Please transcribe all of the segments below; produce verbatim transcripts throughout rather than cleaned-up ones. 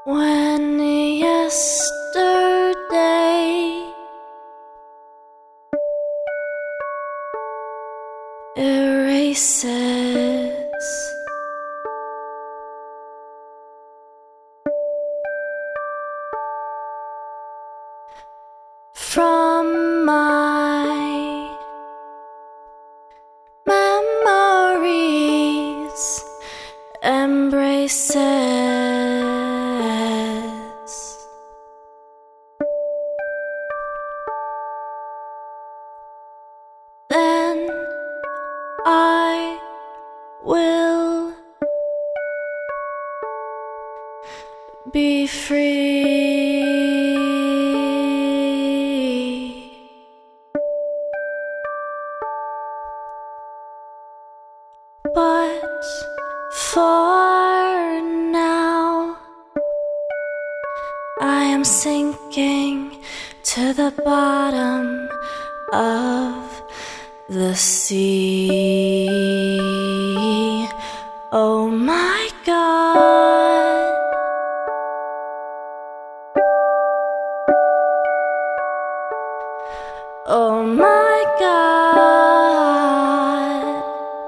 When yesterday erases from my memories, embraces. Then I will be free. But for now, I am sinking to the bottom of the sea. Oh my God, oh my God,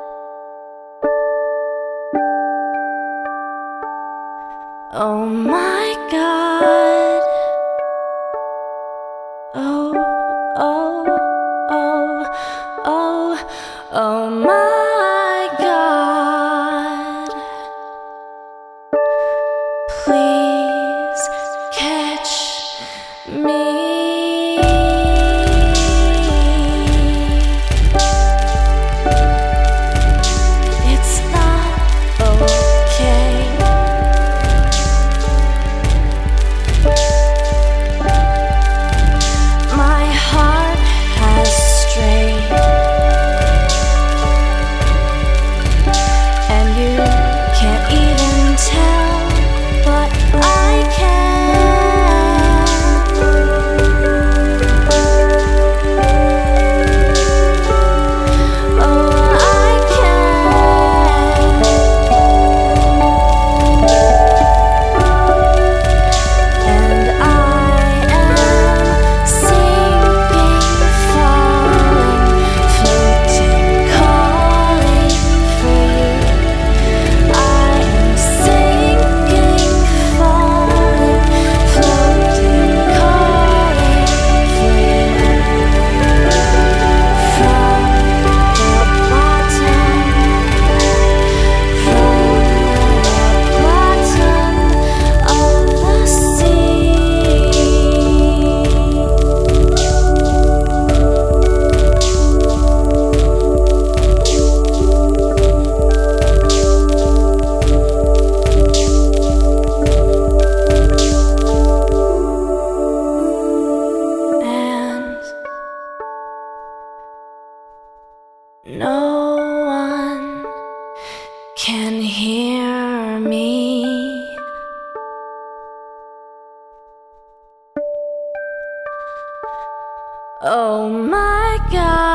oh my God, oh, oh, oh, oh, oh my God. Please catch me. It's not okay. My heart has strayed, and you can't even tell, but I can. Oh, I can. And I am sinking, falling, floating, calling for you. I am sinking, falling, floating, calling for you. From the bottom, from the bottom of the sea. And no one can hear me. Oh my God.